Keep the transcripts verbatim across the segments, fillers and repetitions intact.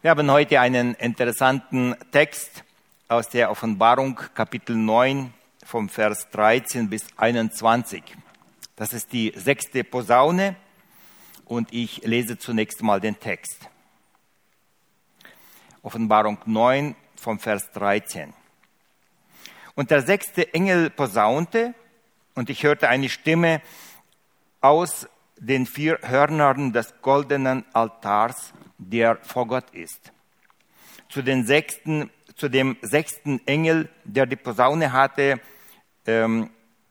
Wir haben heute einen interessanten Text aus der Offenbarung, Kapitel neun, vom Vers dreizehn bis einundzwanzig. Das ist die sechste Posaune und ich lese zunächst mal den Text. Offenbarung neun, vom Vers dreizehn. Und der sechste Engel posaunte, und ich hörte eine Stimme aus den vier Hörnern des goldenen Altars, der vor Gott ist. Zu, den sechsten, zu dem sechsten Engel, der die Posaune hatte, ähm,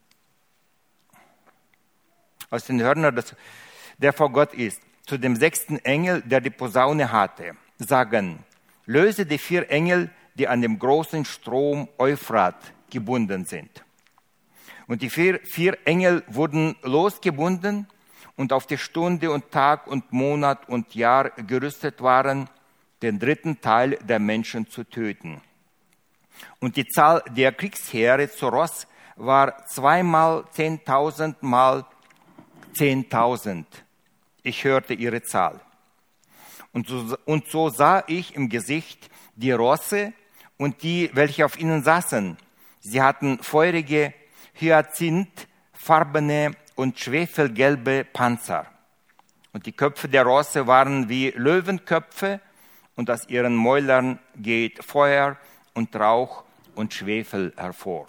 aus den Hörnern, des, der vor Gott ist, zu dem sechsten Engel, der die Posaune hatte, sagen: Löse die vier Engel, die an dem großen Strom Euphrat gebunden sind. Und die vier, vier Engel wurden losgebunden und auf die Stunde und Tag und Monat und Jahr gerüstet waren, den dritten Teil der Menschen zu töten. Und die Zahl der Kriegsheere zu Ross war zweimal zehntausend mal zehntausend. Ich hörte ihre Zahl. Und so, und so sah ich im Gesicht die Rosse und die, welche auf ihnen saßen. Sie hatten feurige, hyazinthfarbene und schwefelgelbe Panzer. Und die Köpfe der Rosse waren wie Löwenköpfe, und aus ihren Mäulern geht Feuer und Rauch und Schwefel hervor.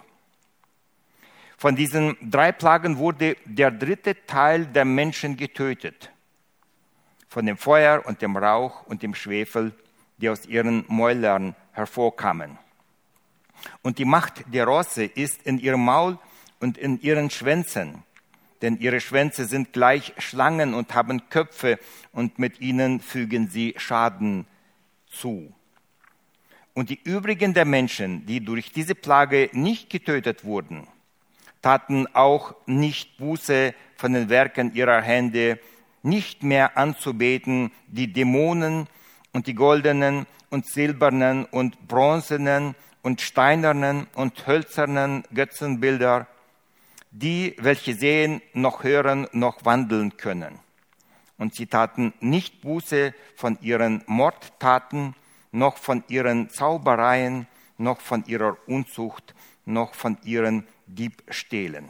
Von diesen drei Plagen wurde der dritte Teil der Menschen getötet. Von dem Feuer und dem Rauch und dem Schwefel, die aus ihren Mäulern hervorkamen. Und die Macht der Rosse ist in ihrem Maul und in ihren Schwänzen. Denn ihre Schwänze sind gleich Schlangen und haben Köpfe, und mit ihnen fügen sie Schaden zu. Und die übrigen der Menschen, die durch diese Plage nicht getötet wurden, taten auch nicht Buße von den Werken ihrer Hände, nicht mehr anzubeten die Dämonen und die goldenen und silbernen und bronzenen und steinernen und hölzernen Götzenbilder, die, welche sehen, noch hören, noch wandeln können. Und sie taten nicht Buße von ihren Mordtaten, noch von ihren Zaubereien, noch von ihrer Unzucht, noch von ihren Diebstählen.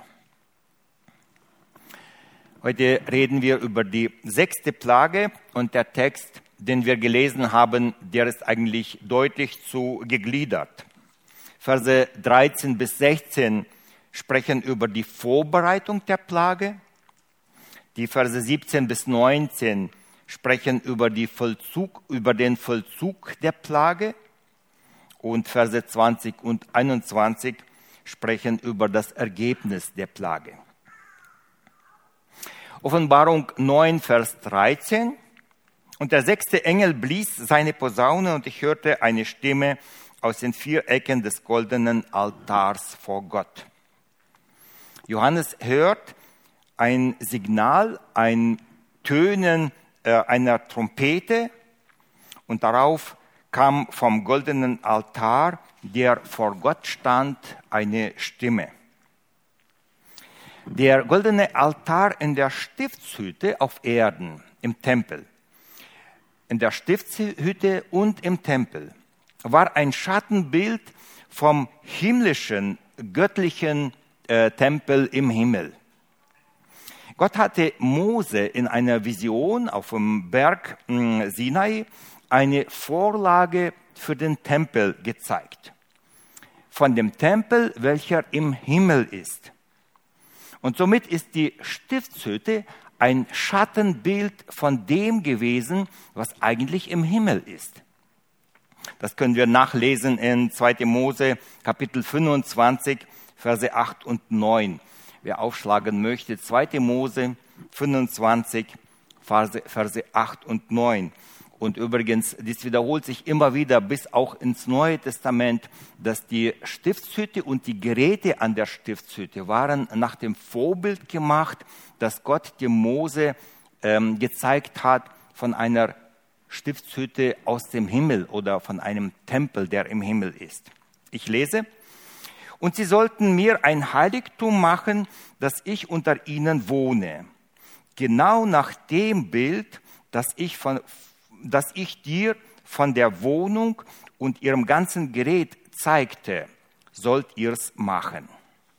Heute reden wir über die sechste Plage, und der Text, den wir gelesen haben, der ist eigentlich deutlich zu gegliedert. Verse dreizehn bis sechzehn sprechen über die Vorbereitung der Plage. Die Verse siebzehn bis neunzehn sprechen über, die Vollzug, über den Vollzug der Plage. Und Verse zwanzig und einundzwanzig sprechen über das Ergebnis der Plage. Offenbarung neun, Vers dreizehn. Und der sechste Engel blies seine Posaune, und ich hörte eine Stimme aus den vier Ecken des goldenen Altars vor Gott. Johannes hört ein Signal, ein Tönen äh, einer Trompete, und darauf kam vom goldenen Altar, der vor Gott stand, eine Stimme. Der goldene Altar in der Stiftshütte auf Erden, im Tempel, in der Stiftshütte und im Tempel, war ein Schattenbild vom himmlischen, göttlichen äh, Tempel im Himmel. Gott hatte Mose in einer Vision auf dem Berg mh, Sinai eine Vorlage für den Tempel gezeigt. Von dem Tempel, welcher im Himmel ist. Und somit ist die Stiftshütte ein Schattenbild von dem gewesen, was eigentlich im Himmel ist. Das können wir nachlesen in zweiter Mose, Kapitel fünfundzwanzig, Verse acht und neun. Wer aufschlagen möchte, zweiter Mose fünfundzwanzig, Verse, Verse acht und neun. Und übrigens, dies wiederholt sich immer wieder bis auch ins Neue Testament, dass die Stiftshütte und die Geräte an der Stiftshütte waren nach dem Vorbild gemacht, das Gott dem Mose ähm, gezeigt hat von einer Stiftshütte aus dem Himmel oder von einem Tempel, der im Himmel ist. Ich lese: Und sie sollten mir ein Heiligtum machen, dass ich unter ihnen wohne. Genau nach dem Bild, das ich von dass ich dir von der Wohnung und ihrem ganzen Gerät zeigte, sollt ihr's machen.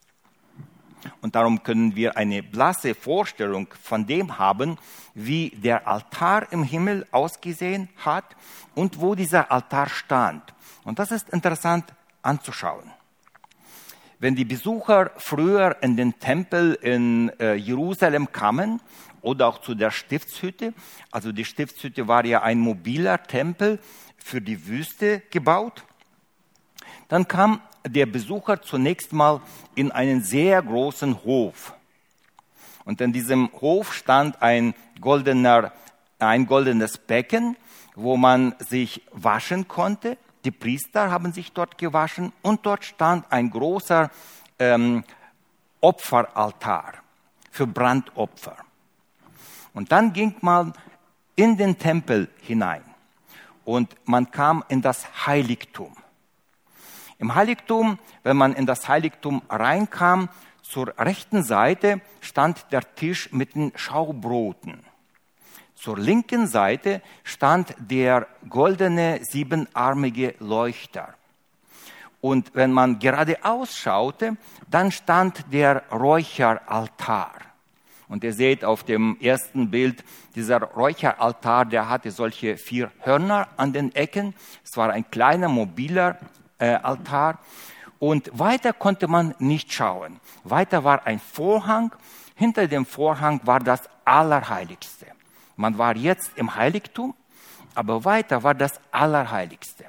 Und darum können wir eine blasse Vorstellung von dem haben, wie der Altar im Himmel ausgesehen hat und wo dieser Altar stand. Und das ist interessant anzuschauen. Wenn die Besucher früher in den Tempel in äh, Jerusalem kamen oder auch zu der Stiftshütte, also die Stiftshütte war ja ein mobiler Tempel für die Wüste gebaut, dann kam der Besucher zunächst mal in einen sehr großen Hof. Und in diesem Hof stand ein goldener, ein goldenes Becken, wo man sich waschen konnte. Die Priester haben sich dort gewaschen und dort stand ein großer ähm, Opferaltar für Brandopfer. Und dann ging man in den Tempel hinein und man kam in das Heiligtum. Im Heiligtum, wenn man in das Heiligtum reinkam, zur rechten Seite stand der Tisch mit den Schaubroten. Zur linken Seite stand der goldene siebenarmige Leuchter. Und wenn man geradeaus schaute, dann stand der Räucheraltar. Und ihr seht auf dem ersten Bild, dieser Räucheraltar, der hatte solche vier Hörner an den Ecken. Es war ein kleiner, mobiler äh, Altar. Und weiter konnte man nicht schauen. Weiter war ein Vorhang. Hinter dem Vorhang war das Allerheiligste. Man war jetzt im Heiligtum, aber weiter war das Allerheiligste.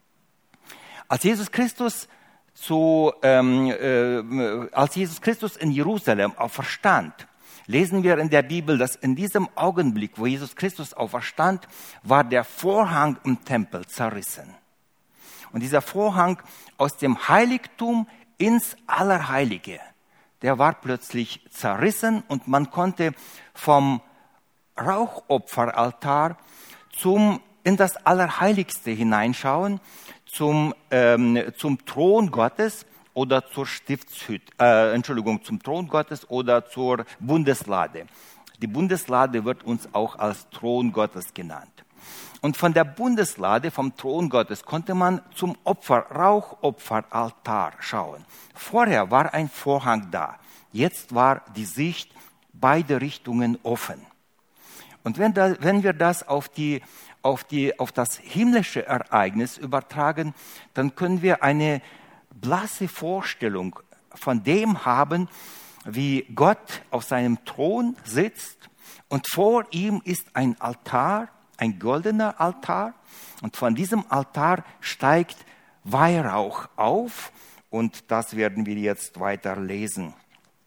Als Jesus Christus, zu, ähm, äh, als Jesus Christus in Jerusalem auferstand, lesen wir in der Bibel, dass in diesem Augenblick, wo Jesus Christus auferstand, war der Vorhang im Tempel zerrissen. Und dieser Vorhang aus dem Heiligtum ins Allerheilige, der war plötzlich zerrissen und man konnte vom Rauchopferaltar zum, in das Allerheiligste hineinschauen, zum, ähm, zum Thron Gottes oder zur Stiftshütte, äh, Entschuldigung, zum Thron Gottes oder zur Bundeslade. Die Bundeslade wird uns auch als Thron Gottes genannt. Und von der Bundeslade, vom Thron Gottes, konnte man zum Opfer, Rauchopferaltar schauen. Vorher war ein Vorhang da. Jetzt war die Sicht beide Richtungen offen. Und wenn, da, wenn wir das auf, die, auf, die, auf das himmlische Ereignis übertragen, dann können wir eine blasse Vorstellung von dem haben, wie Gott auf seinem Thron sitzt und vor ihm ist ein Altar, ein goldener Altar und von diesem Altar steigt Weihrauch auf und das werden wir jetzt weiter lesen.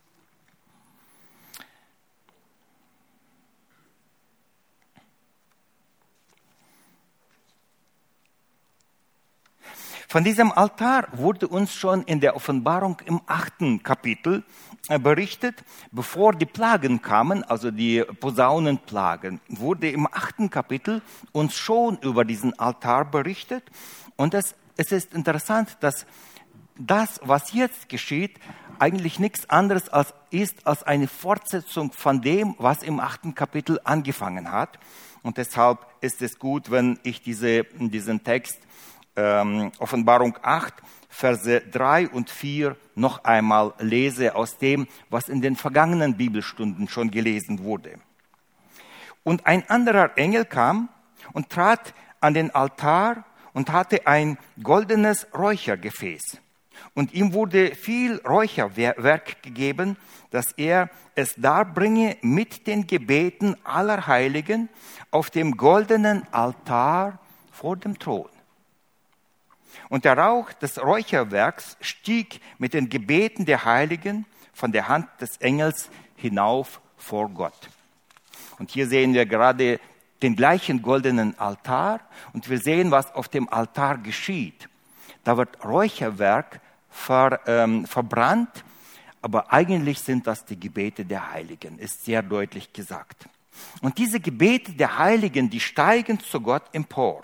Von diesem Altar wurde uns schon in der Offenbarung im achten Kapitel berichtet, bevor die Plagen kamen, also die Posaunenplagen, wurde im achten Kapitel uns schon über diesen Altar berichtet. Und das, es ist interessant, dass das, was jetzt geschieht, eigentlich nichts anderes als, ist als eine Fortsetzung von dem, was im achten Kapitel angefangen hat. Und deshalb ist es gut, wenn ich diese, diesen Text Ähm, Offenbarung acht, Verse drei und vier noch einmal lese aus dem, was in den vergangenen Bibelstunden schon gelesen wurde. Und ein anderer Engel kam und trat an den Altar und hatte ein goldenes Räuchergefäß. Und ihm wurde viel Räucherwerk gegeben, dass er es darbringe mit den Gebeten aller Heiligen auf dem goldenen Altar vor dem Thron. Und der Rauch des Räucherwerks stieg mit den Gebeten der Heiligen von der Hand des Engels hinauf vor Gott. Und hier sehen wir gerade den gleichen goldenen Altar und wir sehen, was auf dem Altar geschieht. Da wird Räucherwerk ver, ähm, verbrannt, aber eigentlich sind das die Gebete der Heiligen, ist sehr deutlich gesagt. Und diese Gebete der Heiligen, die steigen zu Gott empor.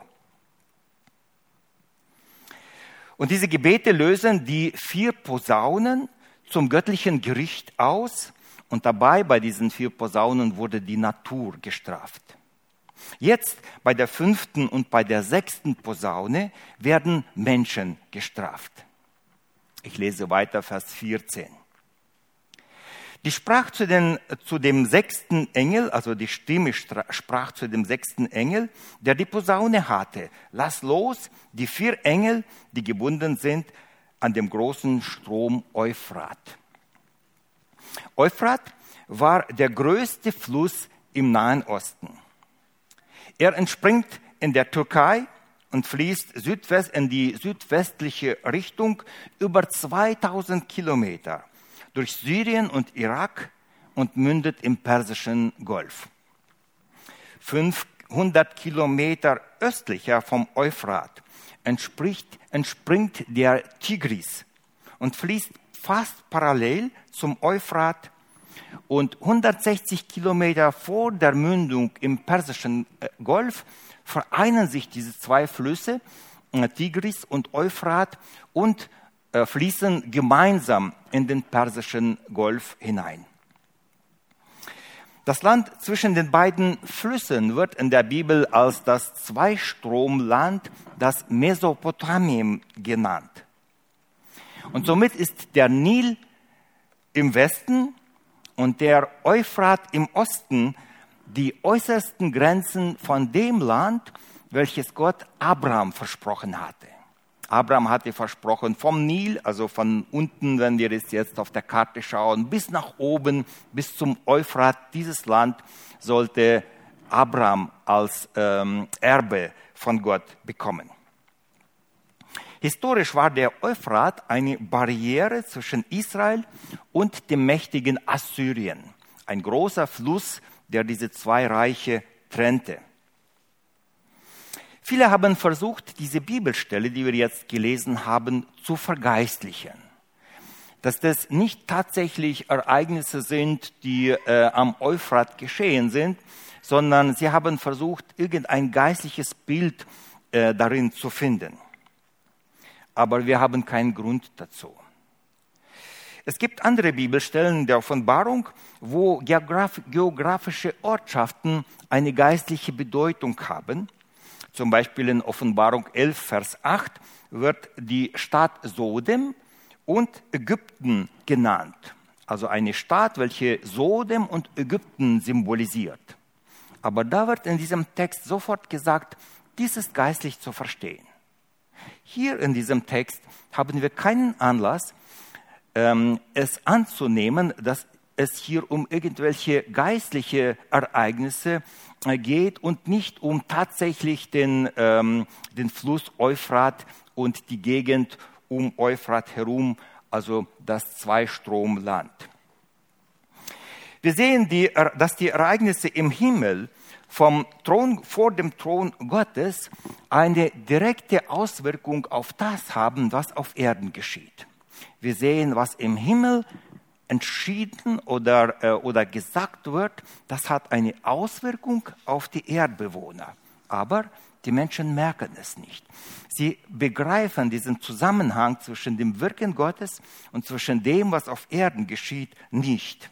Und diese Gebete lösen die vier Posaunen zum göttlichen Gericht aus. Und dabei, bei diesen vier Posaunen, wurde die Natur gestraft. Jetzt bei der fünften und bei der sechsten Posaune werden Menschen gestraft. Ich lese weiter, Vers vierzehn. Die sprach zu, den, zu dem sechsten Engel, also die Stimme sprach zu dem sechsten Engel, der die Posaune hatte. Lass los die vier Engel, die gebunden sind an dem großen Strom Euphrat. Euphrat war der größte Fluss im Nahen Osten. Er entspringt in der Türkei und fließt südwest in die südwestliche Richtung über zweitausend Kilometer durch Syrien und Irak und mündet im Persischen Golf. fünfhundert Kilometer östlicher vom Euphrat entspricht, entspringt der Tigris und fließt fast parallel zum Euphrat, und hundertsechzig Kilometer vor der Mündung im Persischen Golf vereinen sich diese zwei Flüsse, Tigris und Euphrat, und äh, fließen gemeinsam in den Persischen Golf hinein. Das Land zwischen den beiden Flüssen wird in der Bibel als das Zweistromland, das Mesopotamien, genannt. Und somit ist der Nil im Westen und der Euphrat im Osten die äußersten Grenzen von dem Land, welches Gott Abraham versprochen hatte. Abraham hatte versprochen, vom Nil, also von unten, wenn wir es jetzt auf der Karte schauen, bis nach oben, bis zum Euphrat, dieses Land sollte Abraham als ähm, Erbe von Gott bekommen. Historisch war der Euphrat eine Barriere zwischen Israel und dem mächtigen Assyrien, ein großer Fluss, der diese zwei Reiche trennte. Viele haben versucht, diese Bibelstelle, die wir jetzt gelesen haben, zu vergeistlichen. Dass das nicht tatsächlich Ereignisse sind, die äh, am Euphrat geschehen sind, sondern sie haben versucht, irgendein geistliches Bild äh, darin zu finden. Aber wir haben keinen Grund dazu. Es gibt andere Bibelstellen der Offenbarung, wo geograf- geografische Ortschaften eine geistliche Bedeutung haben. Zum Beispiel in Offenbarung elf, Vers acht wird die Stadt Sodom und Ägypten genannt. Also eine Stadt, welche Sodom und Ägypten symbolisiert. Aber da wird in diesem Text sofort gesagt, dies ist geistlich zu verstehen. Hier in diesem Text haben wir keinen Anlass, ähm, es anzunehmen, dass es hier um irgendwelche geistliche Ereignisse äh, geht und nicht um tatsächlich den, ähm, den Fluss Euphrat und die Gegend um Euphrat herum, also das Zweistromland. Wir sehen, die, dass die Ereignisse im Himmel vom Thron, vor dem Thron Gottes eine direkte Auswirkung auf das haben, was auf Erden geschieht. Wir sehen, was im Himmel entschieden oder, äh, oder gesagt wird, das hat eine Auswirkung auf die Erdbewohner. Aber die Menschen merken es nicht. Sie begreifen diesen Zusammenhang zwischen dem Wirken Gottes und zwischen dem, was auf Erden geschieht, nicht.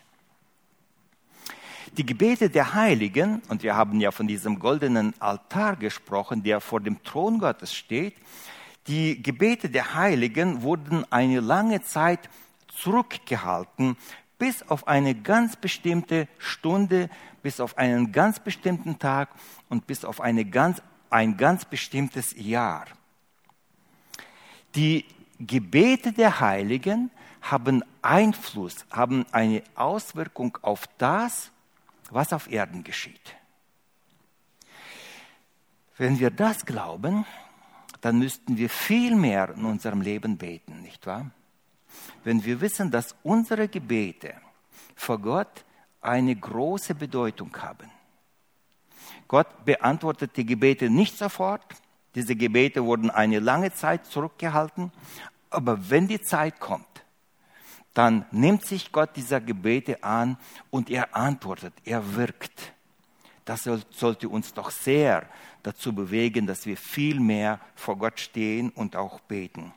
Die Gebete der Heiligen, und wir haben ja von diesem goldenen Altar gesprochen, der vor dem Thron Gottes steht, die Gebete der Heiligen wurden eine lange Zeit zurückgehalten, bis auf eine ganz bestimmte Stunde, bis auf einen ganz bestimmten Tag und bis auf eine ganz, ein ganz bestimmtes Jahr. Die Gebete der Heiligen haben Einfluss, haben eine Auswirkung auf das, was auf Erden geschieht. Wenn wir das glauben, dann müssten wir viel mehr in unserem Leben beten, nicht wahr? Wenn wir wissen, dass unsere Gebete vor Gott eine große Bedeutung haben. Gott beantwortet die Gebete nicht sofort. Diese Gebete wurden eine lange Zeit zurückgehalten. Aber wenn die Zeit kommt, dann nimmt sich Gott dieser Gebete an und er antwortet, er wirkt. Das sollte uns doch sehr dazu bewegen, dass wir viel mehr vor Gott stehen und auch beten.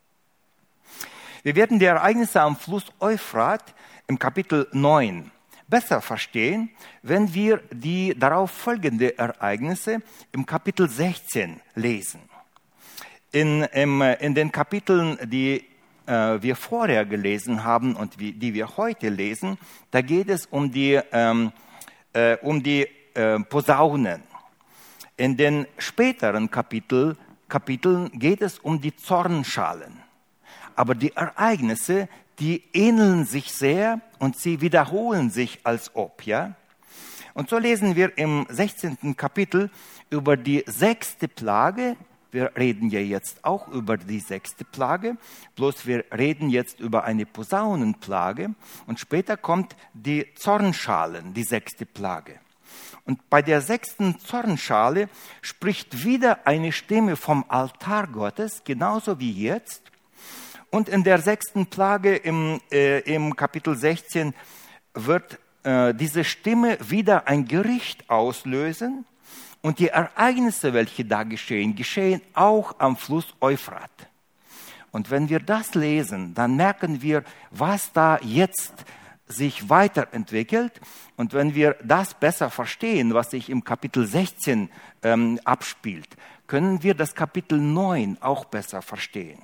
Wir werden die Ereignisse am Fluss Euphrat im Kapitel neun besser verstehen, wenn wir die darauf folgenden Ereignisse im Kapitel sechzehn lesen. In, im, in den Kapiteln, die äh, wir vorher gelesen haben und wie, die wir heute lesen, da geht es um die, ähm, äh, um die äh, Posaunen. In den späteren Kapitel, Kapiteln geht es um die Zornschalen. Aber die Ereignisse, die ähneln sich sehr und sie wiederholen sich als ob, ja. Und so lesen wir im sechzehnten Kapitel über die sechste Plage. Wir reden ja jetzt auch über die sechste Plage, bloß wir reden jetzt über eine Posaunenplage und später kommt die Zornschalen, die sechste Plage. Und bei der sechsten Zornschale spricht wieder eine Stimme vom Altar Gottes, genauso wie jetzt. Und in der sechsten Plage im, äh, im Kapitel sechzehn wird äh, diese Stimme wieder ein Gericht auslösen. Und die Ereignisse, welche da geschehen, geschehen auch am Fluss Euphrat. Und wenn wir das lesen, dann merken wir, was da jetzt sich weiterentwickelt. Und wenn wir das besser verstehen, was sich im Kapitel sechzehn ähm, abspielt, können wir das Kapitel neun auch besser verstehen.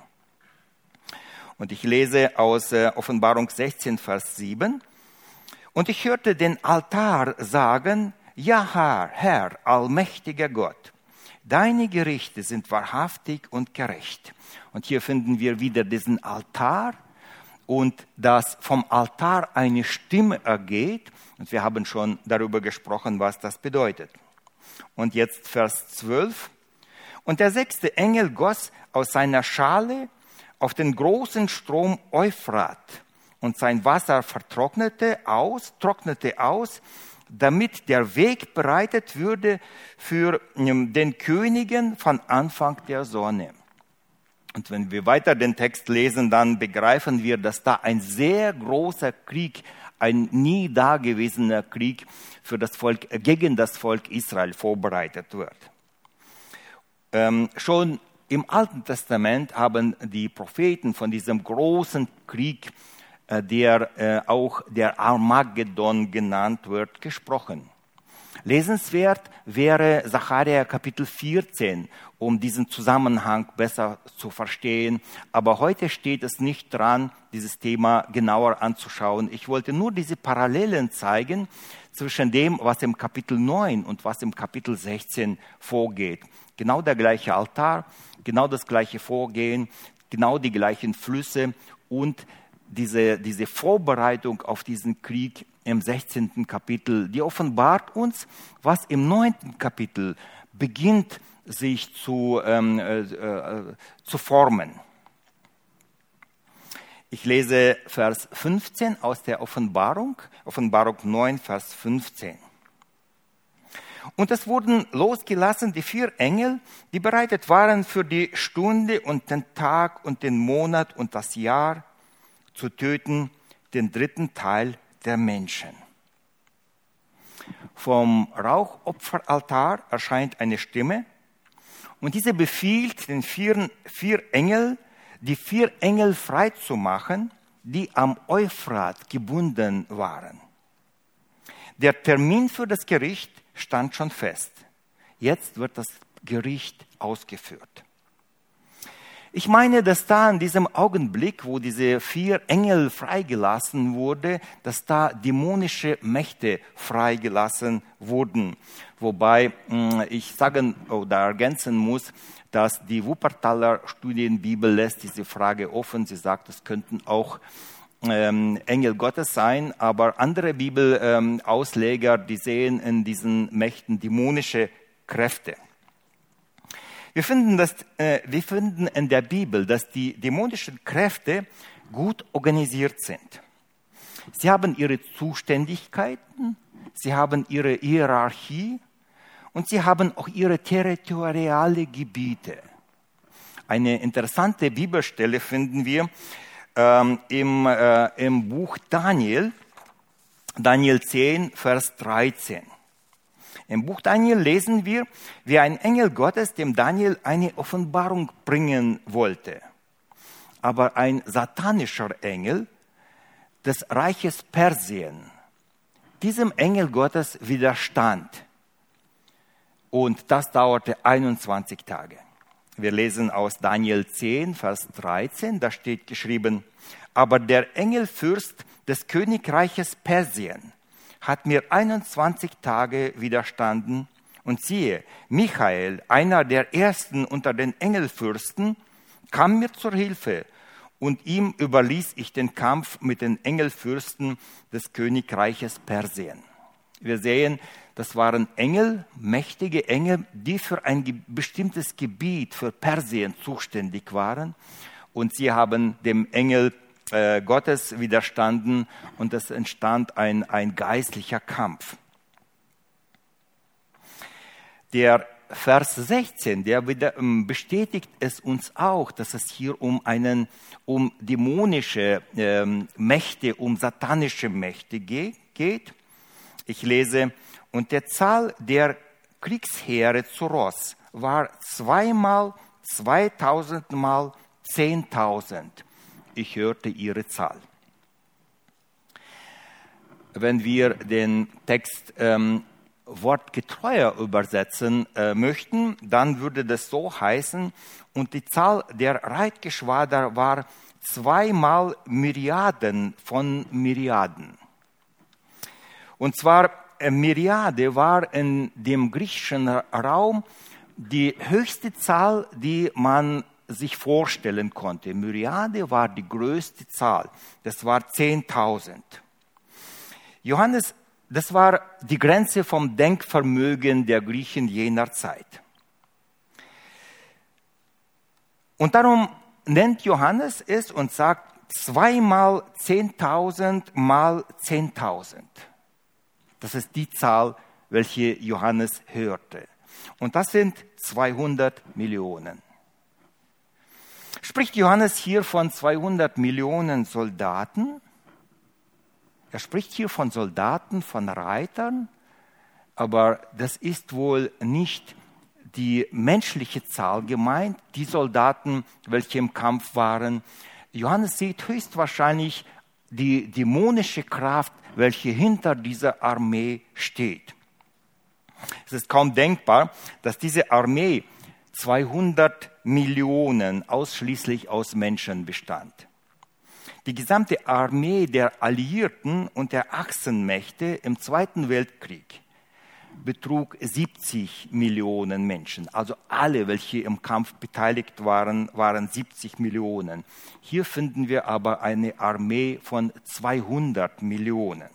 Und ich lese aus äh, Offenbarung sechzehn, Vers sieben. Und ich hörte den Altar sagen, ja, Herr, Herr, allmächtiger Gott, deine Gerichte sind wahrhaftig und gerecht. Und hier finden wir wieder diesen Altar und dass vom Altar eine Stimme ergeht. Und wir haben schon darüber gesprochen, was das bedeutet. Und jetzt Vers zwölf. Und der sechste Engel goss aus seiner Schale auf den großen Strom Euphrat und sein Wasser vertrocknete aus, trocknete aus, damit der Weg bereitet würde für den Königen von Anfang der Sonne. Und wenn wir weiter den Text lesen, dann begreifen wir, dass da ein sehr großer Krieg, ein nie dagewesener Krieg für das Volk, gegen das Volk Israel vorbereitet wird. Ähm, schon im Alten Testament haben die Propheten von diesem großen Krieg, der äh, auch der Armageddon genannt wird, gesprochen. Lesenswert wäre Sacharja Kapitel vierzehn, um diesen Zusammenhang besser zu verstehen. Aber heute steht es nicht dran, dieses Thema genauer anzuschauen. Ich wollte nur diese Parallelen zeigen zwischen dem, was im Kapitel neun und was im Kapitel sechzehn vorgeht. Genau der gleiche Altar, genau das gleiche Vorgehen, genau die gleichen Flüsse und diese, diese Vorbereitung auf diesen Krieg im sechzehnten Kapitel, die offenbart uns, was im neunten Kapitel beginnt sich zu, ähm, äh, äh, zu formen. Ich lese Vers fünfzehn aus der Offenbarung, Offenbarung neun, Vers fünfzehn. Und es wurden losgelassen die vier Engel, die bereitet waren für die Stunde und den Tag und den Monat und das Jahr, zu töten den dritten Teil der Menschen. Vom Rauchopferaltar erscheint eine Stimme und diese befiehlt den vier, vier Engel, die vier Engel freizumachen, die am Euphrat gebunden waren. Der Termin für das Gericht stand schon fest. Jetzt wird das Gericht ausgeführt. Ich meine, dass da in diesem Augenblick, wo diese vier Engel freigelassen wurden, dass da dämonische Mächte freigelassen wurden. Wobei ich sagen oder ergänzen muss, dass die Wuppertaler Studienbibel lässt diese Frage offen. Sie sagt, es könnten auch ähm, Engel Gottes sein, aber andere Bibelausleger, ähm, die sehen in diesen Mächten dämonische Kräfte. Wir finden, dass, äh, wir finden in der Bibel, dass die dämonischen Kräfte gut organisiert sind. Sie haben ihre Zuständigkeiten, sie haben ihre Hierarchie und sie haben auch ihre territoriale Gebiete. Eine interessante Bibelstelle finden wir ähm, im, äh, im Buch Daniel, Daniel zehn, Vers dreizehn. Im Buch Daniel lesen wir, wie ein Engel Gottes dem Daniel eine Offenbarung bringen wollte. Aber ein satanischer Engel des Reiches Persien diesem Engel Gottes widerstand. Und das dauerte einundzwanzig Tage. Wir lesen aus Daniel zehn, Vers dreizehn, da steht geschrieben, aber der Engelfürst des Königreiches Persien hat mir einundzwanzig Tage widerstanden. Und siehe, Michael, einer der ersten unter den Engelfürsten, kam mir zur Hilfe, und ihm überließ ich den Kampf mit den Engelfürsten des Königreiches Persien. Wir sehen, das waren Engel, mächtige Engel, die für ein bestimmtes Gebiet, für Persien zuständig waren. Und sie haben dem Engel äh, Gottes widerstanden und es entstand ein, ein geistlicher Kampf. Der Vers sechzehn, der wieder, ähm, bestätigt es uns auch, dass es hier um einen, um dämonische ähm, Mächte, um satanische Mächte ge- geht. Ich lese, und der Zahl der Kriegsheere zu Ross war zweimal, zweitausendmal zehntausend. Ich hörte ihre Zahl. Wenn wir den Text ähm, wortgetreuer übersetzen äh, möchten, dann würde das so heißen, und die Zahl der Reitgeschwader war zweimal Myriaden von Myriaden. Und zwar, äh, Myriade war in dem griechischen Raum die höchste Zahl, die man sich vorstellen konnte. Myriade war die größte Zahl, das war zehntausend. Johannes, das war die Grenze vom Denkvermögen der Griechen jener Zeit. Und darum nennt Johannes es und sagt zweimal zehntausend mal zehntausend. Das ist die Zahl, welche Johannes hörte. Und das sind zweihundert Millionen. Spricht Johannes hier von zweihundert Millionen Soldaten? Er spricht hier von Soldaten, von Reitern, aber das ist wohl nicht die menschliche Zahl gemeint, die Soldaten, welche im Kampf waren. Johannes sieht höchstwahrscheinlich die dämonische Kraft, welche hinter dieser Armee steht. Es ist kaum denkbar, dass diese Armee zweihundert Millionen ausschließlich aus Menschen bestand. Die gesamte Armee der Alliierten und der Achsenmächte im Zweiten Weltkrieg betrug siebzig Millionen Menschen. Also alle, welche im Kampf beteiligt waren, waren siebzig Millionen. Hier finden wir aber eine Armee von zweihundert Millionen.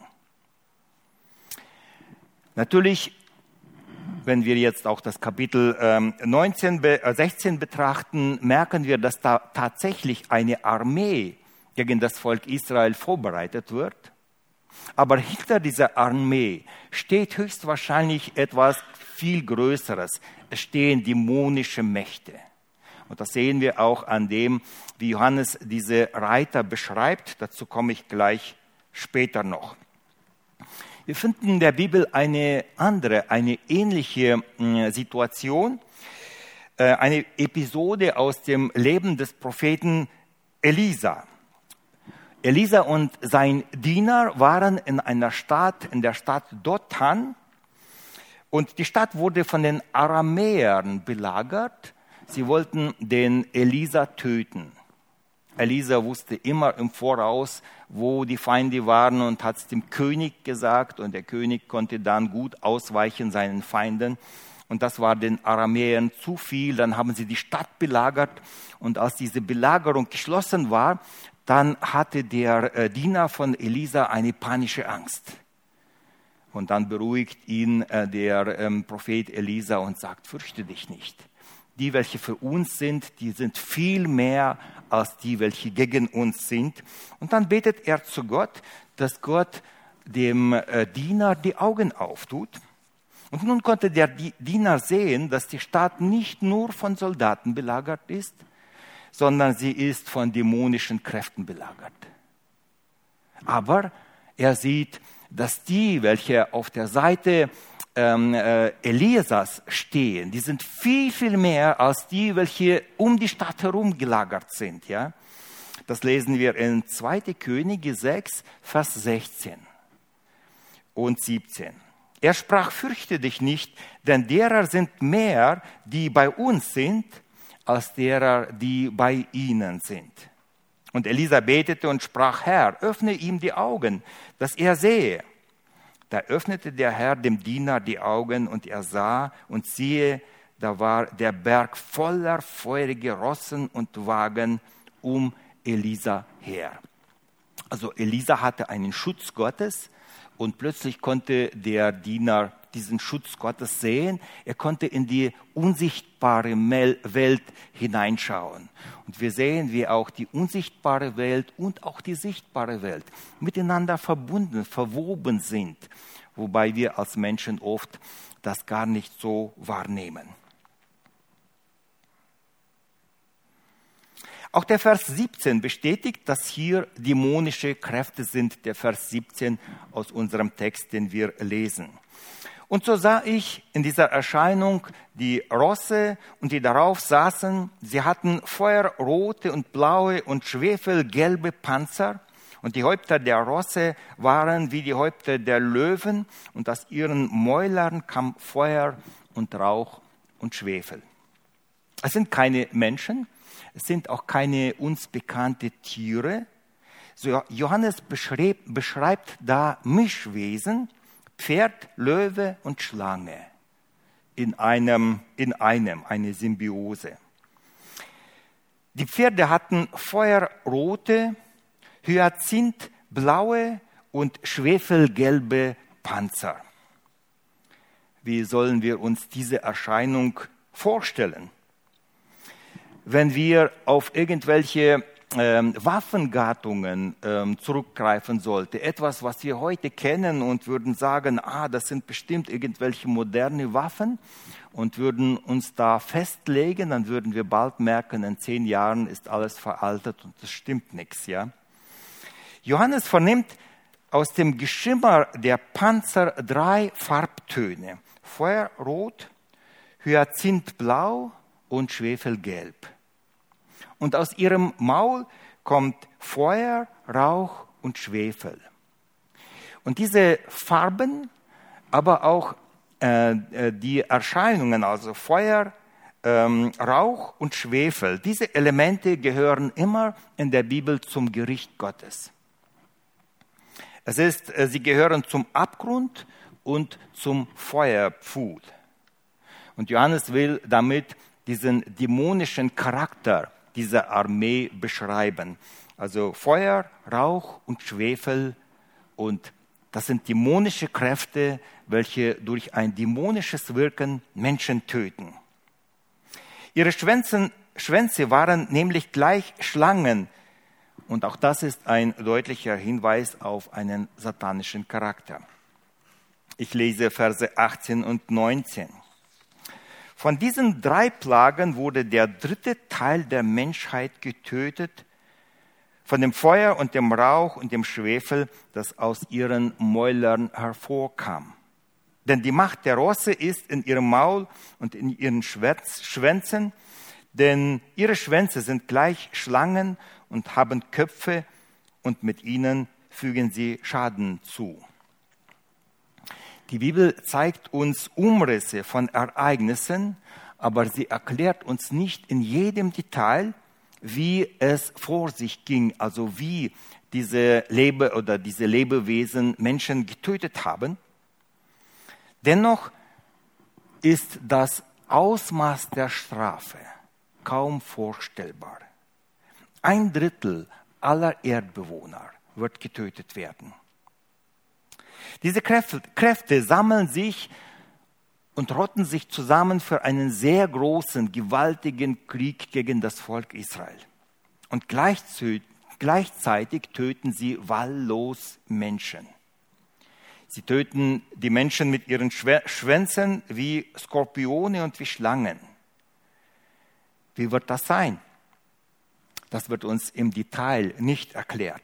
Natürlich, wenn wir jetzt auch das Kapitel ähm, neunzehn, äh, sechzehn betrachten, merken wir, dass da tatsächlich eine Armee gegen das Volk Israel vorbereitet wird. Aber hinter dieser Armee steht höchstwahrscheinlich etwas viel Größeres. Es stehen dämonische Mächte. Und das sehen wir auch an dem, wie Johannes diese Reiter beschreibt. Dazu komme ich gleich später noch. Wir finden in der Bibel eine andere, eine ähnliche äh, Situation, äh, eine Episode aus dem Leben des Propheten Elisa. Elisa und sein Diener waren in einer Stadt, in der Stadt Dothan, und die Stadt wurde von den Aramäern belagert. Sie wollten den Elisa töten. Elisa wusste immer im Voraus, wo die Feinde waren, und hat es dem König gesagt, und der König konnte dann gut ausweichen seinen Feinden. Und das war den Aramäern zu viel. Dann haben sie die Stadt belagert, und als diese Belagerung geschlossen war, dann hatte der äh, Diener von Elisa eine panische Angst. Und dann beruhigt ihn äh, der ähm, Prophet Elisa und sagt, fürchte dich nicht. Die, welche für uns sind, die sind viel mehr als die, welche gegen uns sind. Und dann betet er zu Gott, dass Gott dem äh, Diener die Augen auftut. Und nun konnte der Diener sehen, dass die Stadt nicht nur von Soldaten belagert ist, sondern sie ist von dämonischen Kräften belagert. Aber er sieht, dass die, welche auf der Seite ähm, äh, Elisas stehen, die sind viel, viel mehr als die, welche um die Stadt herum gelagert sind. Ja? Das lesen wir in zweiter Könige sechs, Vers sechzehn. und siebzehn. Er sprach, fürchte dich nicht, denn derer sind mehr, die bei uns sind, als derer, die bei ihnen sind. Und Elisa betete und sprach, Herr, öffne ihm die Augen, dass er sehe. Da öffnete der Herr dem Diener die Augen, und er sah, und siehe, da war der Berg voller feurige Rossen und Wagen um Elisa her. Also Elisa hatte einen Schutz Gottes, und plötzlich konnte der Diener diesen Schutz Gottes sehen. Er konnte in die unsichtbare Welt hineinschauen. Und wir sehen, wie auch die unsichtbare Welt und auch die sichtbare Welt miteinander verbunden, verwoben sind, wobei wir als Menschen oft das gar nicht so wahrnehmen. Auch der Vers siebzehn bestätigt, dass hier dämonische Kräfte sind, der Vers siebzehn aus unserem Text, den wir lesen. Und so sah ich in dieser Erscheinung die Rosse und die darauf saßen. Sie hatten feuerrote und blaue und schwefelgelbe Panzer. Und die Häupter der Rosse waren wie die Häupter der Löwen. Und aus ihren Mäulern kam Feuer und Rauch und Schwefel. Es sind keine Menschen. Es sind auch keine uns bekannte Tiere. So Johannes beschreibt, beschreibt da Mischwesen, Pferd, Löwe und Schlange in einem, in einem, eine Symbiose. Die Pferde hatten feuerrote, hyazinthblaue und schwefelgelbe Panzer. Wie sollen wir uns diese Erscheinung vorstellen? Wenn wir auf irgendwelche ähm, Waffengattungen ähm, zurückgreifen sollten, etwas, was wir heute kennen und würden sagen, ah, das sind bestimmt irgendwelche moderne Waffen und würden uns da festlegen, dann würden wir bald merken, in zehn Jahren ist alles veraltet und es stimmt nichts. Ja? Johannes vernimmt aus dem Geschimmer der Panzer drei Farbtöne, Feuerrot, Hyazinthblau und Schwefelgelb. Und aus ihrem Maul kommt Feuer, Rauch und Schwefel. Und diese Farben, aber auch äh, die Erscheinungen, also Feuer, ähm, Rauch und Schwefel, diese Elemente gehören immer in der Bibel zum Gericht Gottes. Es ist, äh, sie gehören zum Abgrund und zum Feuerpfuhl. Und Johannes will damit diesen dämonischen Charakter dieser Armee beschreiben. Also Feuer, Rauch und Schwefel, und das sind dämonische Kräfte, welche durch ein dämonisches Wirken Menschen töten. Ihre Schwänze, Schwänze waren nämlich gleich Schlangen, und auch das ist ein deutlicher Hinweis auf einen satanischen Charakter. Ich lese Verse achtzehn und neunzehn. Von diesen drei Plagen wurde der dritte Teil der Menschheit getötet, von dem Feuer und dem Rauch und dem Schwefel, das aus ihren Mäulern hervorkam. Denn die Macht der Rosse ist in ihrem Maul und in ihren Schwänzen, denn ihre Schwänze sind gleich Schlangen und haben Köpfe, und mit ihnen fügen sie Schaden zu. Die Bibel zeigt uns Umrisse von Ereignissen, aber sie erklärt uns nicht in jedem Detail, wie es vor sich ging, also wie diese Lebe oder diese Lebewesen Menschen getötet haben. Dennoch ist das Ausmaß der Strafe kaum vorstellbar. Ein Drittel aller Erdbewohner wird getötet werden. Diese Kräfte, Kräfte sammeln sich und rotten sich zusammen für einen sehr großen, gewaltigen Krieg gegen das Volk Israel. Und gleichzeitig töten sie wahllos Menschen. Sie töten die Menschen mit ihren Schwänzen wie Skorpione und wie Schlangen. Wie wird das sein? Das wird uns im Detail nicht erklärt.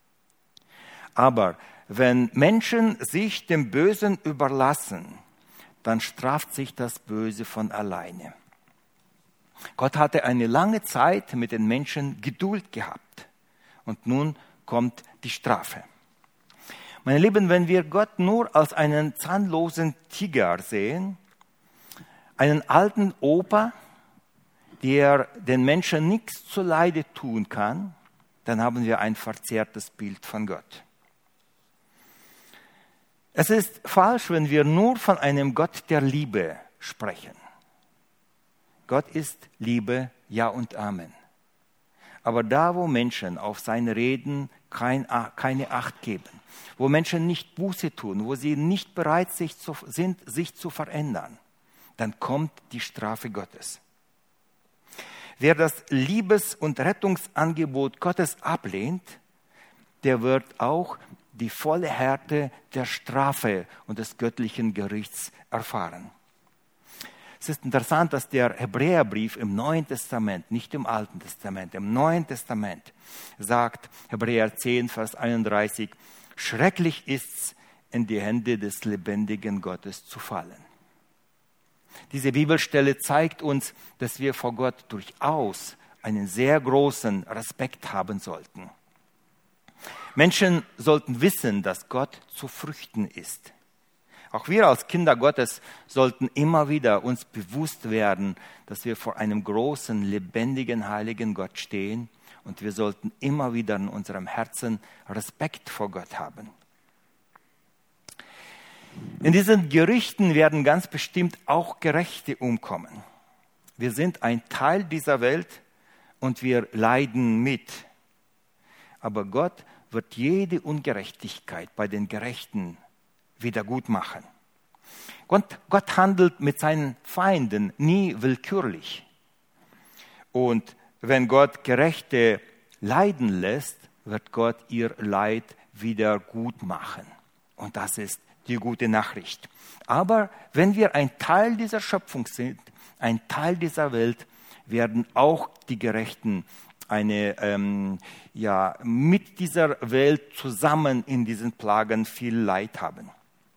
Aber wenn Menschen sich dem Bösen überlassen, dann straft sich das Böse von alleine. Gott hatte eine lange Zeit mit den Menschen Geduld gehabt. Und nun kommt die Strafe. Meine Lieben, wenn wir Gott nur als einen zahnlosen Tiger sehen, einen alten Opa, der den Menschen nichts zuleide tun kann, dann haben wir ein verzerrtes Bild von Gott. Es ist falsch, wenn wir nur von einem Gott der Liebe sprechen. Gott ist Liebe, ja und Amen. Aber da, wo Menschen auf seine Reden kein, keine Acht geben, wo Menschen nicht Buße tun, wo sie nicht bereit sich zu, sind, sich zu verändern, dann kommt die Strafe Gottes. Wer das Liebes- und Rettungsangebot Gottes ablehnt, der wird auch die volle Härte der Strafe und des göttlichen Gerichts erfahren. Es ist interessant, dass der Hebräerbrief im Neuen Testament, nicht im Alten Testament, im Neuen Testament sagt, Hebräer zehn, Vers einunddreißig, schrecklich ist's, in die Hände des lebendigen Gottes zu fallen. Diese Bibelstelle zeigt uns, dass wir vor Gott durchaus einen sehr großen Respekt haben sollten. Menschen sollten wissen, dass Gott zu fürchten ist. Auch wir als Kinder Gottes sollten immer wieder uns bewusst werden, dass wir vor einem großen, lebendigen, heiligen Gott stehen und wir sollten immer wieder in unserem Herzen Respekt vor Gott haben. In diesen Gerichten werden ganz bestimmt auch Gerechte umkommen. Wir sind ein Teil dieser Welt und wir leiden mit. Aber Gott wird jede Ungerechtigkeit bei den Gerechten wieder gut machen. Gott, Gott handelt mit seinen Feinden nie willkürlich. Und wenn Gott Gerechte leiden lässt, wird Gott ihr Leid wieder gut machen. Und das ist die gute Nachricht. Aber wenn wir ein Teil dieser Schöpfung sind, ein Teil dieser Welt, werden auch die Gerechten eine, ähm, ja, mit dieser Welt zusammen in diesen Plagen viel Leid haben.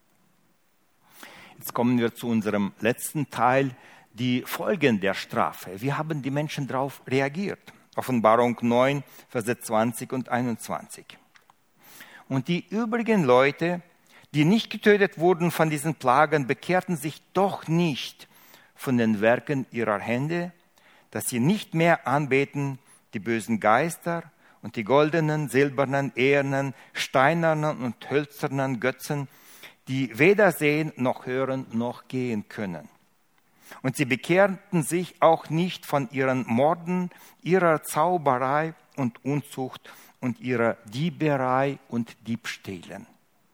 Jetzt kommen wir zu unserem letzten Teil, die Folgen der Strafe. Wie haben die Menschen darauf reagiert? Offenbarung neun, Verse zwanzig und einundzwanzig. Und die übrigen Leute, die nicht getötet wurden von diesen Plagen, bekehrten sich doch nicht von den Werken ihrer Hände, dass sie nicht mehr anbeten die bösen Geister und die goldenen, silbernen, ehernen, steinernen und hölzernen Götzen, die weder sehen noch hören noch gehen können. Und sie bekehrten sich auch nicht von ihren Morden, ihrer Zauberei und Unzucht und ihrer Dieberei und Diebstählen.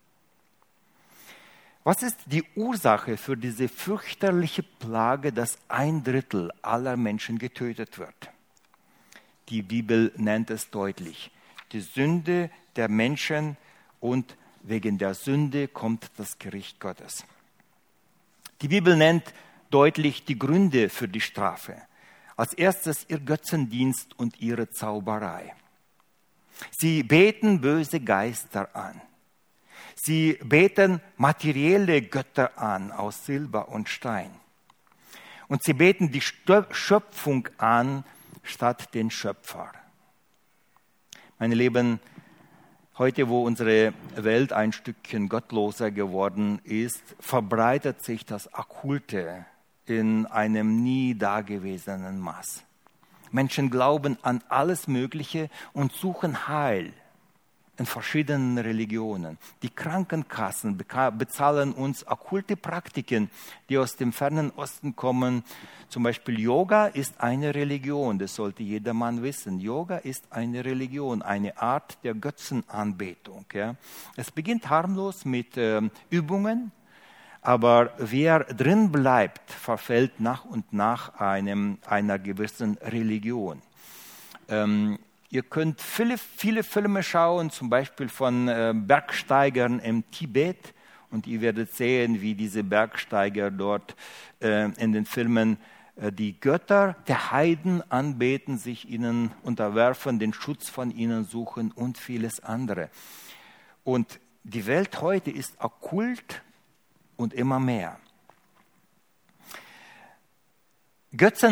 Was ist die Ursache für diese fürchterliche Plage, dass ein Drittel aller Menschen getötet wird? Die Bibel nennt es deutlich. Die Sünde der Menschen und wegen der Sünde kommt das Gericht Gottes. Die Bibel nennt deutlich die Gründe für die Strafe. Als erstes ihr Götzendienst und ihre Zauberei. Sie beten böse Geister an. Sie beten materielle Götter an aus Silber und Stein. Und sie beten die Schöpfung an statt den Schöpfer. Meine Lieben, heute, wo unsere Welt ein Stückchen gottloser geworden ist, verbreitet sich das Okkulte in einem nie dagewesenen Maß. Menschen glauben an alles Mögliche und suchen Heil in verschiedenen Religionen. Die Krankenkassen bezahlen uns okkulte Praktiken, die aus dem fernen Osten kommen. Zum Beispiel Yoga ist eine Religion, das sollte jedermann wissen. Yoga ist eine Religion, eine Art der Götzenanbetung. Ja. Es beginnt harmlos mit äh, Übungen, aber wer drin bleibt, verfällt nach und nach einem, einer gewissen Religion. Ähm, Ihr könnt viele, viele Filme schauen, zum Beispiel von äh, Bergsteigern im Tibet. Und ihr werdet sehen, wie diese Bergsteiger dort äh, in den Filmen äh, die Götter der Heiden anbeten, sich ihnen unterwerfen, den Schutz von ihnen suchen und vieles andere. Und die Welt heute ist okkult und immer mehr.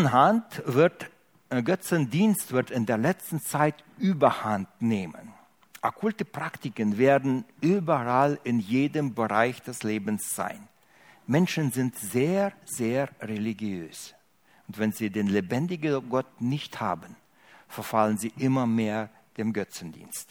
Götzenhand wird Götzendienst wird in der letzten Zeit Überhand nehmen. Okkulte Praktiken werden überall in jedem Bereich des Lebens sein. Menschen sind sehr, sehr religiös. Und wenn sie den lebendigen Gott nicht haben, verfallen sie immer mehr dem Götzendienst.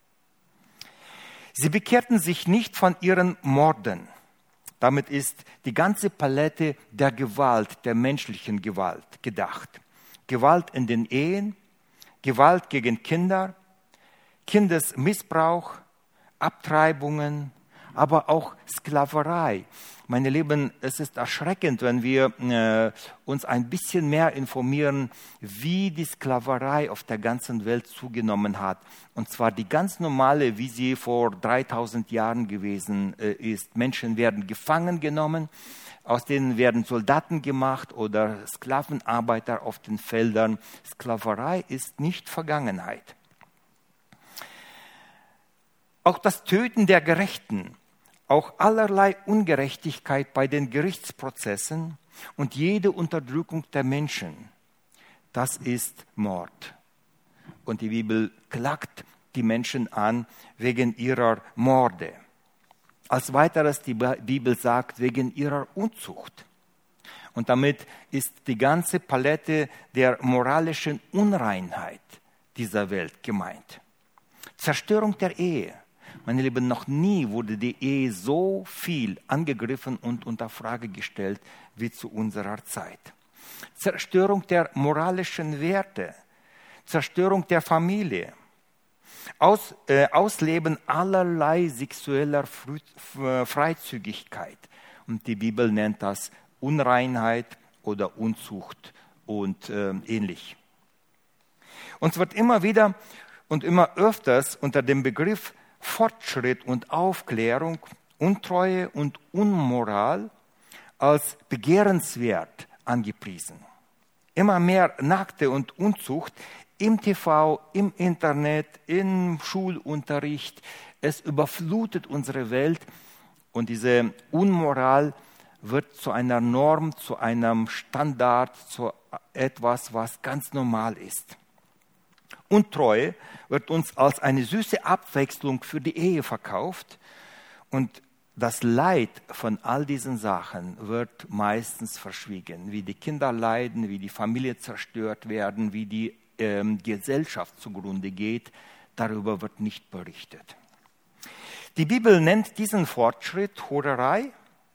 Sie bekehrten sich nicht von ihren Morden. Damit ist die ganze Palette der Gewalt, der menschlichen Gewalt gedacht. Gewalt in den Ehen, Gewalt gegen Kinder, Kindesmissbrauch, Abtreibungen, aber auch Sklaverei. Meine Lieben, es ist erschreckend, wenn wir äh, uns ein bisschen mehr informieren, wie die Sklaverei auf der ganzen Welt zugenommen hat. Und zwar die ganz normale, wie sie vor dreitausend Jahren gewesen äh, ist. Menschen werden gefangen genommen, aus denen werden Soldaten gemacht oder Sklavenarbeiter auf den Feldern. Sklaverei ist nicht Vergangenheit. Auch das Töten der Gerechten, auch allerlei Ungerechtigkeit bei den Gerichtsprozessen und jede Unterdrückung der Menschen, das ist Mord. Und die Bibel klagt die Menschen an wegen ihrer Morde. Als weiteres, die Bibel sagt, wegen ihrer Unzucht. Und damit ist die ganze Palette der moralischen Unreinheit dieser Welt gemeint. Zerstörung der Ehe. Meine Lieben, noch nie wurde die Ehe so viel angegriffen und unter Frage gestellt wie zu unserer Zeit. Zerstörung der moralischen Werte, Zerstörung der Familie, Aus, äh, Ausleben allerlei sexueller Frü- Freizügigkeit. Und die Bibel nennt das Unreinheit oder Unzucht und äh, ähnlich. Uns wird immer wieder und immer öfters unter dem Begriff Fortschritt und Aufklärung, Untreue und Unmoral als begehrenswert angepriesen. Immer mehr Nackte und Unzucht im T V, im Internet, im Schulunterricht. Es überflutet unsere Welt und diese Unmoral wird zu einer Norm, zu einem Standard, zu etwas, was ganz normal ist. Untreue wird uns als eine süße Abwechslung für die Ehe verkauft und das Leid von all diesen Sachen wird meistens verschwiegen. Wie die Kinder leiden, wie die Familie zerstört werden, wie die ähm, Gesellschaft zugrunde geht, darüber wird nicht berichtet. Die Bibel nennt diesen Fortschritt Hurerei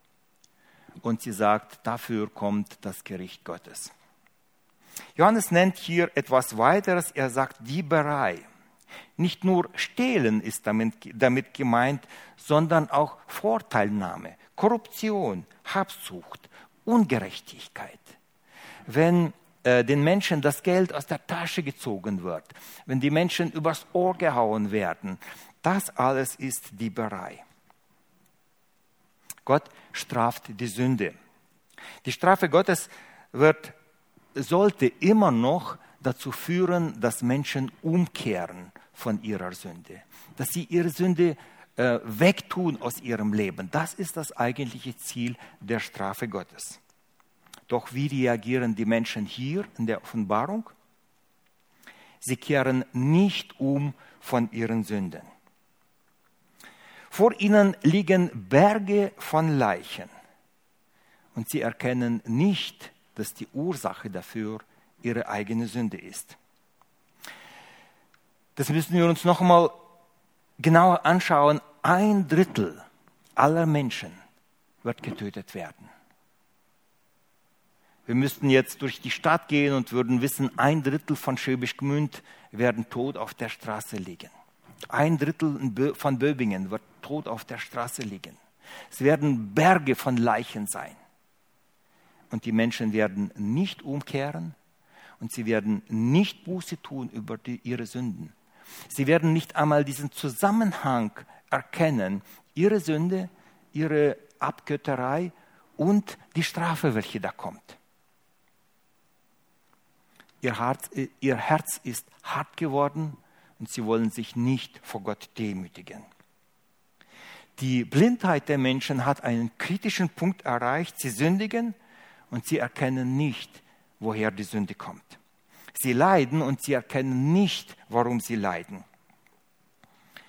und sie sagt, dafür kommt das Gericht Gottes. Johannes nennt hier etwas weiteres, er sagt Dieberei. Nicht nur Stehlen ist damit, damit gemeint, sondern auch Vorteilnahme, Korruption, Habsucht, Ungerechtigkeit. Wenn äh, den Menschen das Geld aus der Tasche gezogen wird, wenn die Menschen übers Ohr gehauen werden, das alles ist Dieberei. Gott straft die Sünde. Die Strafe Gottes wird sollte immer noch dazu führen, dass Menschen umkehren von ihrer Sünde, dass sie ihre Sünde äh, wegtun aus ihrem Leben. Das ist das eigentliche Ziel der Strafe Gottes. Doch wie reagieren die Menschen hier in der Offenbarung? Sie kehren nicht um von ihren Sünden. Vor ihnen liegen Berge von Leichen und sie erkennen nicht, dass die Ursache dafür ihre eigene Sünde ist. Das müssen wir uns noch einmal genauer anschauen. Ein Drittel aller Menschen wird getötet werden. Wir müssten jetzt durch die Stadt gehen und würden wissen, ein Drittel von Schwäbisch Gmünd werden tot auf der Straße liegen. Ein Drittel von Böbingen wird tot auf der Straße liegen. Es werden Berge von Leichen sein. Und die Menschen werden nicht umkehren und sie werden nicht Buße tun über die, ihre Sünden. Sie werden nicht einmal diesen Zusammenhang erkennen, ihre Sünde, ihre Abgötterei und die Strafe, welche da kommt. Ihr Herz, ihr Herz ist hart geworden und sie wollen sich nicht vor Gott demütigen. Die Blindheit der Menschen hat einen kritischen Punkt erreicht. Sie sündigen und sie erkennen nicht, woher die Sünde kommt. Sie leiden und sie erkennen nicht, warum sie leiden.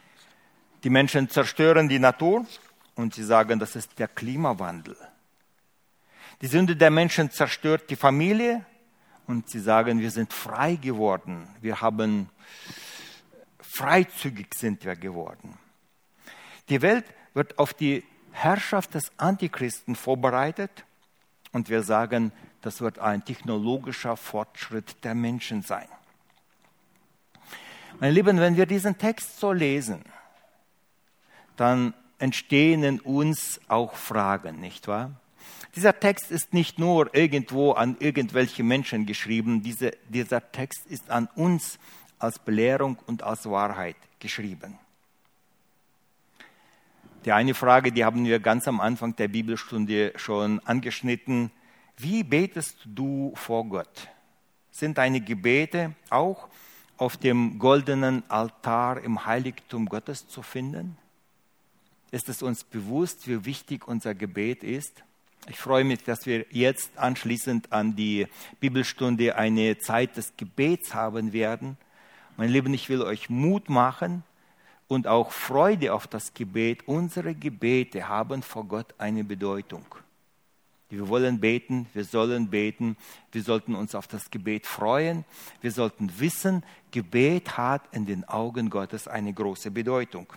Die Menschen zerstören die Natur und sie sagen, das ist der Klimawandel. Die Sünde der Menschen zerstört die Familie und sie sagen, wir sind frei geworden. Wir haben, freizügig sind wir geworden. Die Welt wird auf die Herrschaft des Antichristen vorbereitet und wir sagen, das wird ein technologischer Fortschritt der Menschen sein. Meine Lieben, wenn wir diesen Text so lesen, dann entstehen in uns auch Fragen, nicht wahr? Dieser Text ist nicht nur irgendwo an irgendwelche Menschen geschrieben, diese, dieser Text ist an uns als Belehrung und als Wahrheit geschrieben. Die eine Frage, die haben wir ganz am Anfang der Bibelstunde schon angeschnitten. Wie betest du vor Gott? Sind deine Gebete auch auf dem goldenen Altar im Heiligtum Gottes zu finden? Ist es uns bewusst, wie wichtig unser Gebet ist? Ich freue mich, dass wir jetzt anschließend an die Bibelstunde eine Zeit des Gebets haben werden. Meine Lieben, ich will euch Mut machen und auch Freude auf das Gebet. Unsere Gebete haben vor Gott eine Bedeutung. Wir wollen beten, wir sollen beten, wir sollten uns auf das Gebet freuen. Wir sollten wissen, Gebet hat in den Augen Gottes eine große Bedeutung.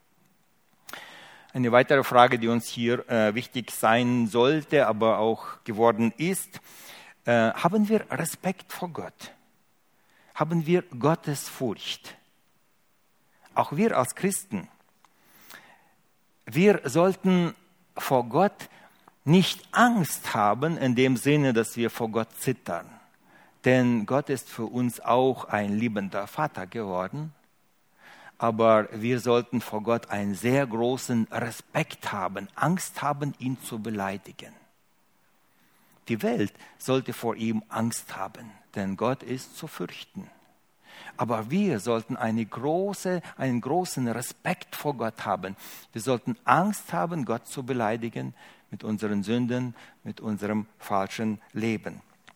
Eine weitere Frage, die uns hier äh, wichtig sein sollte, aber auch geworden ist, äh, haben wir Respekt vor Gott? Haben wir Gottesfurcht? Auch wir als Christen, wir sollten vor Gott nicht Angst haben, in dem Sinne, dass wir vor Gott zittern. Denn Gott ist für uns auch ein liebender Vater geworden. Aber wir sollten vor Gott einen sehr großen Respekt haben, Angst haben, ihn zu beleidigen. Die Welt sollte vor ihm Angst haben, denn Gott ist zu fürchten. Aber wir sollten eine große, einen großen Respekt vor Gott haben. Wir sollten Angst haben, Gott zu beleidigen mit unseren Sünden, mit unserem falschen Leben.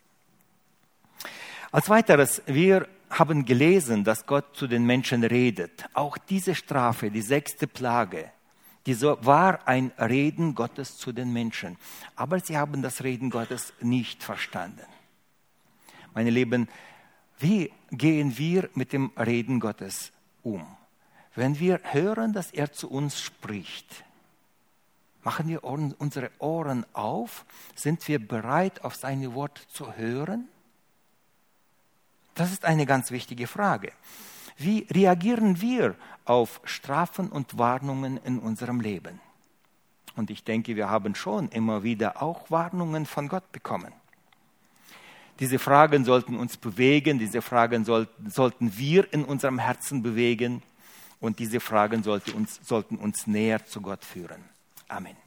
Als weiteres, wir haben gelesen, dass Gott zu den Menschen redet. Auch diese Strafe, die sechste Plage, die so, war ein Reden Gottes zu den Menschen. Aber sie haben das Reden Gottes nicht verstanden. Meine Lieben, wie gehen wir mit dem Reden Gottes um? Wenn wir hören, dass er zu uns spricht, machen wir unsere Ohren auf? Sind wir bereit, auf seine Worte zu hören? Das ist eine ganz wichtige Frage. Wie reagieren wir auf Strafen und Warnungen in unserem Leben? Und ich denke, wir haben schon immer wieder auch Warnungen von Gott bekommen. Diese Fragen sollten uns bewegen, diese Fragen sollten, sollten wir in unserem Herzen bewegen und diese Fragen sollten uns, sollten uns näher zu Gott führen. Amen.